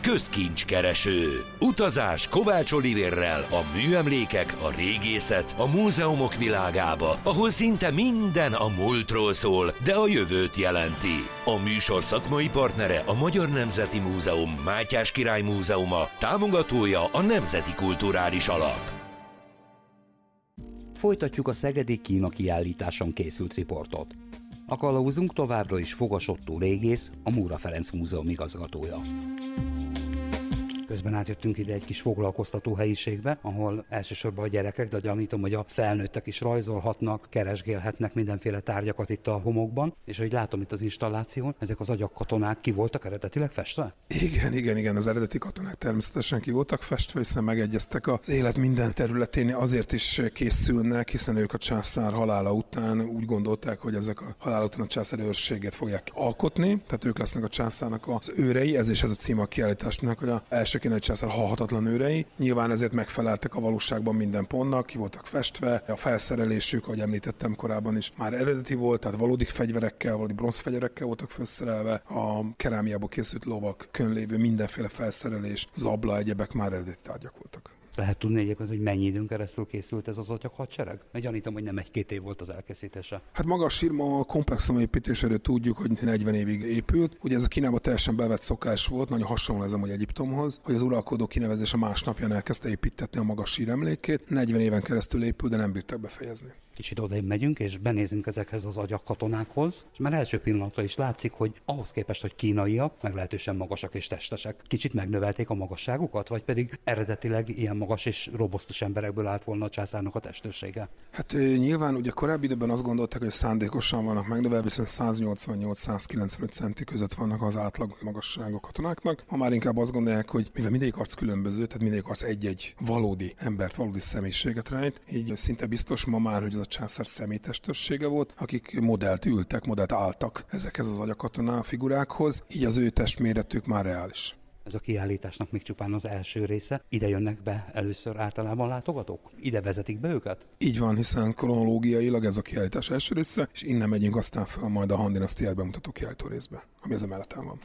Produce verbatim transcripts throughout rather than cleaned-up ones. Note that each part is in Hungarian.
közkincskereső. Utazás Kovács Olivérrel a műemlékek, a régészet, a múzeumok világába, ahol szinte minden a múltról szól, de a jövőt jelenti. A műsor szakmai partnere a Magyar Nemzeti Múzeum Mátyás Király Múzeuma, támogatója a Nemzeti Kulturális Alap. Folytatjuk a szegedi Kína kiállításon készült riportot. A kalauzunk továbbra is Fogas Ottó régész, a Móra Ferenc Múzeum igazgatója. Közben átjöttünk ide egy kis foglalkoztató helyiségbe, ahol elsősorban a gyerekek, de gyanítom, hogy a felnőttek is rajzolhatnak, keresgélhetnek mindenféle tárgyakat itt a homokban, és ahogy látom itt az installáción, ezek az agyagkatonák ki voltak eredetileg festve? Igen, igen, igen, az eredeti katonák természetesen ki voltak festve, hiszen megegyeztek az élet minden területén, azért is készülnek, hiszen ők a császár halála után úgy gondolták, hogy ezek a halál után a császár őrséget fogják alkotni, tehát ők lesznek a császárnak az őrei, ez is ez a címe a kiállításnak, hogy a első Nagy császár halhatatlan őrei. Nyilván ezért megfeleltek a valóságban minden pontnak, ki voltak festve. A felszerelésük, ahogy említettem korábban is, már eredeti volt, tehát valódi fegyverekkel, valódi bronzfegyverekkel voltak felszerelve. A kerámiából készült lovak, könlévő mindenféle felszerelés, zabla, egyebek már eredeti tárgyak voltak. Lehet tudni egyébként, hogy mennyi időn keresztül készült ez az agyaghadsereg? Mert gyanítom, hogy nem egy-két év volt az elkészítése. Hát maga a sírma komplexum építéséről tudjuk, hogy negyven évig épült. Ugye ez a Kínában teljesen bevett szokás volt, nagyon hasonló ez amúgy Egyiptomhoz, hogy az uralkodó kinevezése másnapján elkezdte építtetni a magas sír emlékét. negyven éven keresztül épült, de nem bírták befejezni. Kicsit odaim megyünk, és benézünk ezekhez az agyagkatonákhoz, és már első pillanatra is látszik, hogy ahhoz képest, hogy kínaiak, meglehetősen magasak és testesek, kicsit megnövelték a magasságukat, vagy pedig eredetileg ilyen magas és robosztus emberekből állt volna a császárnak a testősége? Hát nyilván ugye korábbi időben azt gondolták, hogy szándékosan vannak megnövelve, hiszen száznyolcvannyolc-százkilencvenöt centi között vannak az átlag magasságok katonáknak. Ma már inkább azt gondolják, hogy mivel mindegyik arc különböző, tehát mindegyik arc egy-egy valódi embert, valódi személyiséget rejt, így szinte biztos ma már, hogy az a császár személytestősége volt, akik modellt ültek, modellt álltak ezekhez az agyagkatona figurákhoz, így az ő testméretük már reális. Ez a kiállításnak még csupán az első része. Ide jönnek be először általában látogatók? Ide vezetik be őket? Így van, hiszen kronológiailag ez a kiállítás első része, és innen megyünk aztán fel majd a Han dinasztiát bemutató kiállító részbe, ami ez a melleten van.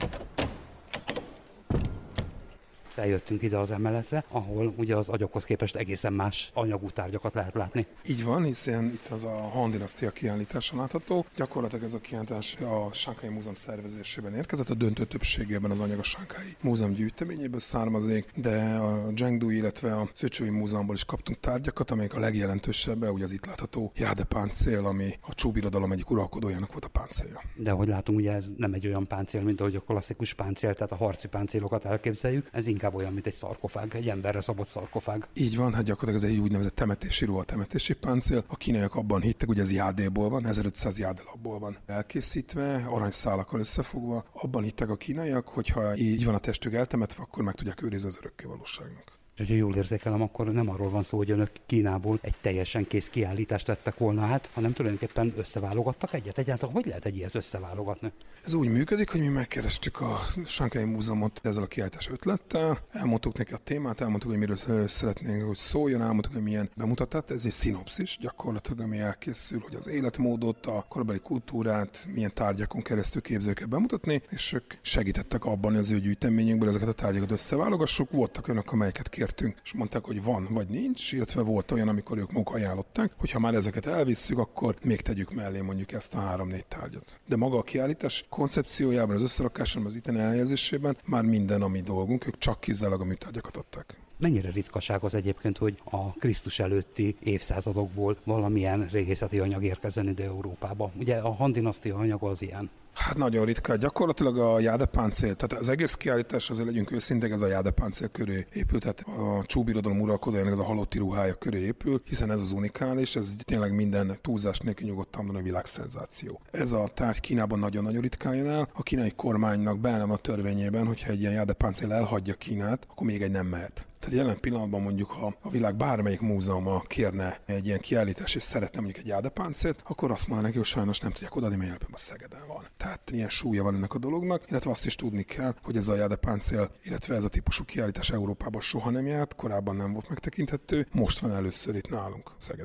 Eljöttünk ide az emeletre, ahol ugye az agyakhoz képest egészen más anyagú tárgyakat lehet látni. Így van, hiszen itt az a Han dinasztia kiállítása látható. Gyakorlatilag ez a kiállítás a Sánghái Múzeum szervezésében érkezett, a döntő többségében az anyag a Sánghái Múzeum gyűjteményéből származik, de a Zhengdui, illetve a Szöcsői Múzeumból is kaptunk tárgyakat, amelyek a legjelentősebb, ugye az itt látható Jáde páncél, ami a Csúbirodalom egyik uralkodójának volt a páncélja. De ahogy látunk, ugye ez nem egy olyan páncél, mint ahogy a klasszikus páncél, tehát a harci páncélokat elképzeljük, ez inkább olyan, mint egy szarkofág, egy emberre szabott szarkofág. Így van, hát gyakorlatilag ez egy úgynevezett temetési ruha, temetési páncél. A kínaiak abban hittek, hogy ez jádéból van, ezerötszáz jádelapból van elkészítve, aranyszálakkal összefogva. Abban hittek a kínaiak, hogy ha így van a testük eltemetve, akkor meg tudják őrizni az örökké valóságnak. És ha jól érzékelem, akkor nem arról van szó, hogy önök Kínából egy teljesen kész kiállítást vettek volna át, hanem tulajdonképpen összeválogattak egyet. Egyáltalán hogy lehet egy ilyet összeválogatni? Ez úgy működik, hogy mi megkerestük a Sánghái Múzeumot ezzel a kiállítás ötlettel, elmondtuk neki a témát, elmondtuk, hogy miről szeretnénk, hogy szóljon, elmondtuk, hogy milyen bemutatát. Ez egy szinopszis, gyakorlatilag, ami elkészül, hogy az életmódot, a korabeli kultúrát, milyen tárgyakon keresztül képzeljük el bemutatni, és ők segítettek abban, hogy az ő gyűjteményünkből ezeket a tárgyakat összeválogassuk. Voltak olyanok, amelyeket kértünk, és mondták, hogy van vagy nincs, illetve volt olyan, amikor ők maguk ajánlották, hogy ha már ezeket elvisszük, akkor még tegyük mellé mondjuk ezt a három-négy tárgyat. De maga a kiállítás koncepciójában, az összerakásában, az itteni elhelyezésében már minden a mi dolgunk, ők csak kizárólag a műtárgyakat adták. Mennyire ritkaság az egyébként, hogy a Krisztus előtti évszázadokból valamilyen régészeti anyag érkezzen ide Európába? Ugye a Han dinasztia anyaga az ilyen. Hát nagyon ritka. Gyakorlatilag a jádepáncél, tehát az egész kiállítás, azért legyünk őszinték, ez a jádepáncél köré épült, tehát a Csúbirodalom uralkodójának ez a halotti ruhája köré épül, hiszen ez az unikális, ez tényleg minden túlzás nélkül nyugodtan mondani, a világszenzáció. Ez a tárgy Kínában nagyon-nagyon ritkán jön el. A kínai kormánynak benne van a törvényében, hogyha egy ilyen jádepáncél elhagyja Kínát, akkor még egy nem mehet. Tehát jelen pillanatban mondjuk, ha a világ bármelyik múzeuma kérne egy ilyen kiállítás és szeretne mondjuk egy jádepáncélt, akkor azt mondaná neki, hogy sajnos nem tudják odaadni, mert jelen a Szegeden van. Tehát ilyen súlya van ennek a dolognak, illetve azt is tudni kell, hogy ez a jádepáncél, illetve ez a típusú kiállítás Európában soha nem járt, korábban nem volt megtekinthető, most van először itt nálunk Szegeden.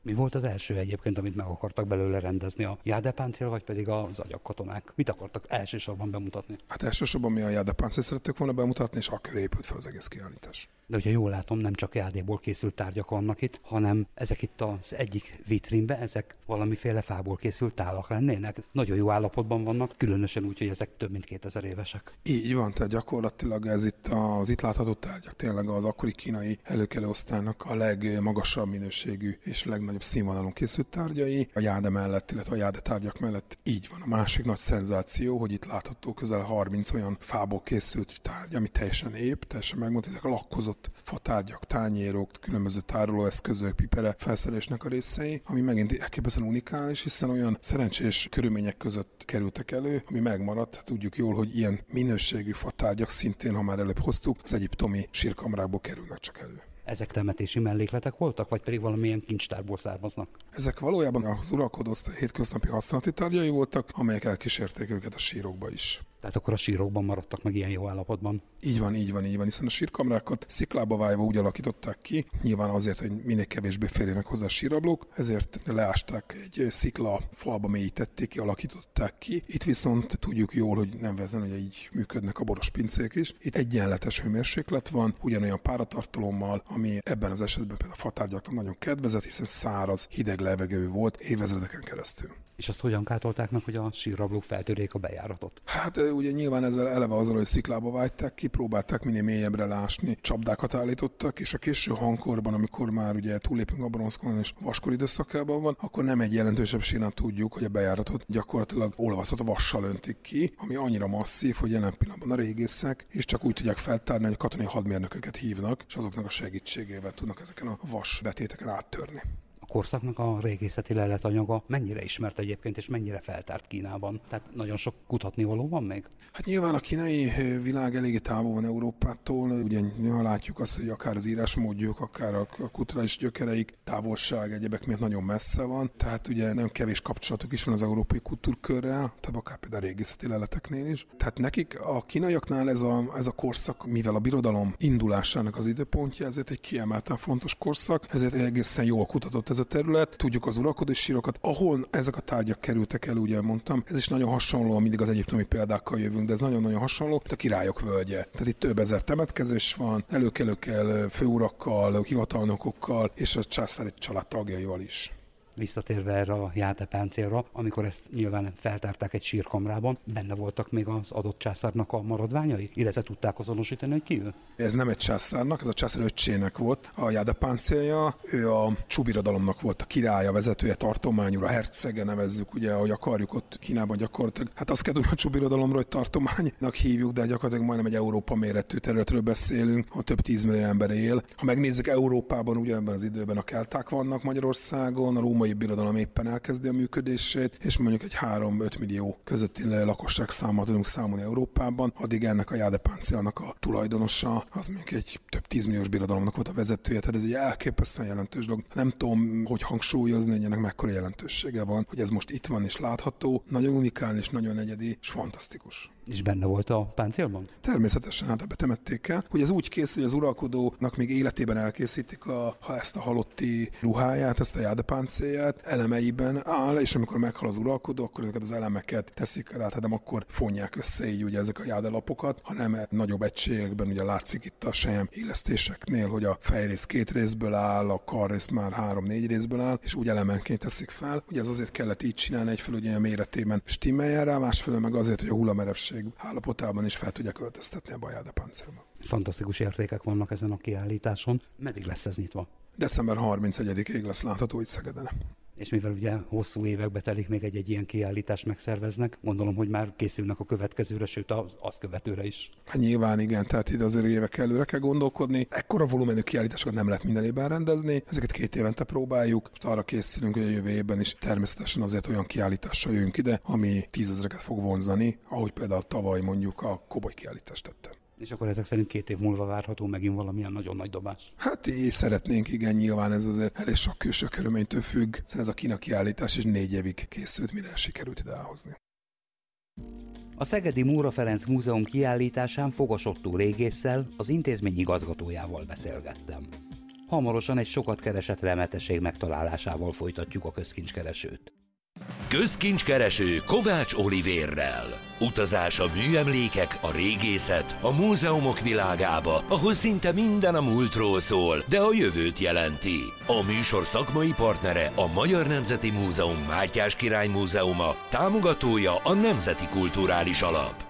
Mi volt az első egyébként, amit meg akartak belőle rendezni, a jádepáncél, vagy pedig az agyagkatonák? Mit akartak elsősorban bemutatni? Hát elsősorban mi a jádepáncél szerettük volna bemutatni, és akkor épült fel az egész kiállítás. De ugye jól látom, nem csak jádéból készült tárgyak vannak itt, hanem ezek itt az egyik vitrínbe, ezek valamiféle fából készült tálak lennének. Nagyon jó állapotban vannak, különösen úgy, hogy ezek több mint kétezer évesek. Így van, tehát gyakorlatilag ez itt az itt látható tárgyak tényleg az akkori kínai előkelő osztálynak a legmagasabb minőségű és legnagyobb színvonalon készült tárgyai. A jáde mellett, illetve a jáde tárgyak mellett így van. A másik nagy szenzáció, hogy itt látható közel harminc olyan fából készült tárgy, ami teljesen ép, teljesen megmondta, ezek a lakkozott fatárgyak, tányérok, különböző tárolóeszközök, pipere felszerelésnek a részei, ami megint elképesztően unikális, hiszen olyan szerencsés körülmények között kerültek elő, ami megmaradt. Tudjuk jól, hogy ilyen minőségű fatárgyak szintén, ha már előbb hoztuk, az egyiptomi sírkamrákból kerülnek csak elő. Ezek temetési mellékletek voltak, vagy pedig valamilyen kincstárból származnak? Ezek valójában az uralkodó osztály hétköznapi használati tárgyai voltak, amelyek elkísérték őket a sírokba is. Tehát akkor a sírokban maradtak meg ilyen jó állapotban? Így van, így van, így van, hiszen a sírkamrákat sziklába vájva úgy alakították ki, nyilván azért, hogy minél kevésbé férjenek hozzá a sírablók, ezért leásták, egy szikla falba mélyítették ki, alakították ki. Itt viszont tudjuk jól, hogy nem véletlenül, hogy így működnek a boros pincék is. Itt egyenletes hőmérséklet van, ugyanolyan páratartalommal, ami ebben az esetben például a fatárgyaknak nagyon kedvezett, hiszen száraz, hideg levegő volt évezredeken keresztül. És azt hogyan kátolták meg, hogy a sírrablók feltörjék a bejáratot? Hát ugye nyilván ezzel eleve azzal, hogy sziklába vájták ki, próbálták minél mélyebbre lásni, csapdákat állítottak, és a késő hangkorban, amikor már ugye túllépünk a bronzkoron és vaskor időszakában van, akkor nem egy jelentősebb sínát tudjuk, hogy a bejáratot gyakorlatilag olvaszott vassal öntik ki, ami annyira masszív, hogy jelen pillanatban a régészek és csak úgy tudják feltárni, hogy a katonai hadmérnököket hívnak, és azoknak a segítségével tudnak ezeken a vas betéteken áttörni. A korszaknak a régészeti leletanyaga mennyire ismert egyébként, és mennyire feltárt Kínában? Tehát nagyon sok kutatnivaló van még? Hát nyilván a kínai világ eléggé távol van Európától, ugye látjuk azt, hogy akár az írásmódjuk, akár a kulturális gyökereik, távolság, egyebek miatt nagyon messze van, tehát ugye nagyon kevés kapcsolatuk is van az európai kultúrkörrel, tehát akár például a régészeti leleteknél is. Tehát nekik a kínaiaknál ez a, ez a korszak, mivel a birodalom indulásának az időpontja, ezért egy kiemelten fontos korszak, ezért egészen jól kutatott ez a terület. Tudjuk az uralkodó sírokat, ahol ezek a tárgyak kerültek el, ugye mondtam, ez is nagyon hasonló, mindig az egyiptomi példákkal jövünk, de ez nagyon-nagyon hasonló, mint a királyok völgye. Tehát itt több ezer temetkezés van, előkelőkkel, főurakkal, hivatalnokokkal és a császári család tagjaival is. Visszatérve erre a jádepáncélra, amikor ezt nyilván feltárták egy sírkamrában, benne voltak még az adott császárnak a maradványai, illetve tudták azonosítani, hogy ki ő? Ez nem egy császárnak, ez a császár öccsének volt a jádepáncélja. Ő a Csubirodalomnak volt a királya, vezetője, tartományúra, hercege nevezzük, ugye, ahogy akarjuk ott Kínában gyakorlatilag. Hát azt kell tudni a Csubirodalomról, hogy tartománynak hívjuk, de gyakorlatilag majdnem egy Európa méretű területről beszélünk, ahol több tízmillió ember él. Ha megnézzük Európában, ugye ebben az időben a kelták vannak Magyarországon, a római birodalom éppen elkezdi a működését, és mondjuk egy három-öt millió közötti lakosság számmal tudunk számolni Európában, addig ennek a jádepáncélnak a tulajdonosa, az mondjuk egy több tízmilliós birodalomnak volt a vezetője, tehát ez egy elképesztően jelentős dolog. Nem tudom, hogy hangsúlyozni, hogy ennek mekkora jelentősége van, hogy ez most itt van és látható, nagyon unikális, nagyon egyedi és fantasztikus. És benne volt a páncélban? Természetesen, hát betemették el. Hogy ez úgy készül, hogy az uralkodónak még életében elkészítik a, ha ezt a halotti ruháját, ezt a jádepáncélját, elemeiben áll, és amikor meghal az uralkodó, akkor ezeket az elemeket teszik rá, tehát nem akkor fonják össze így ugye ezek a jádelapokat, hanem nagyobb egységekben ugye látszik itt a sejem illesztéseknél, hogy a fejrész két részből áll, a karrész már három-négy részből áll, és úgy elemenként teszik fel. Ugye ez azért kellett így csinálni, egyfelől ugye a méretében stimmeljen rá, másfelől meg azért, hogy a hullamerevség állapotában is fel tudják öltöztetni a jádepáncélba. Fantasztikus értékek vannak ezen a kiállításon. Meddig lesz ez nyitva? december harmincegyedikéig lesz látható itt Szegeden. És mivel ugye hosszú évekbe telik, még egy-egy ilyen kiállítást megszerveznek, gondolom, hogy már készülnek a következőre, sőt az azt követőre is. Hát nyilván igen, tehát itt azért évek előre kell gondolkodni. Ekkora volumenű kiállításokat nem lehet minden évben rendezni, ezeket két évente próbáljuk, most arra készülünk, hogy a jövő évben is természetesen azért olyan kiállítással jövünk ide, ami tízezreket fog vonzani, ahogy például tavaly mondjuk a Koboly kiállítást tettem. És akkor ezek szerint két év múlva várható megint valamilyen nagyon nagy dobás? Hát így szeretnénk, igen, nyilván ez azért elég sok külső körülménytől függ. Szerintem ez a Kína kiállítás is négy évig készült, mire sikerült ide elhozni. A Szegedi Móra Ferenc Múzeum kiállításán Fogos Ottó régésszel, az intézmény igazgatójával beszélgettem. Hamarosan egy sokat keresett remeteség megtalálásával folytatjuk a közkincskeresőt. Közkincskereső Kovács Olivérrel. Utazás a műemlékek, a régészet, a múzeumok világába, ahol szinte minden a múltról szól, de a jövőt jelenti. A műsor szakmai partnere a Magyar Nemzeti Múzeum Mátyás Király Múzeuma, támogatója a Nemzeti Kulturális Alap.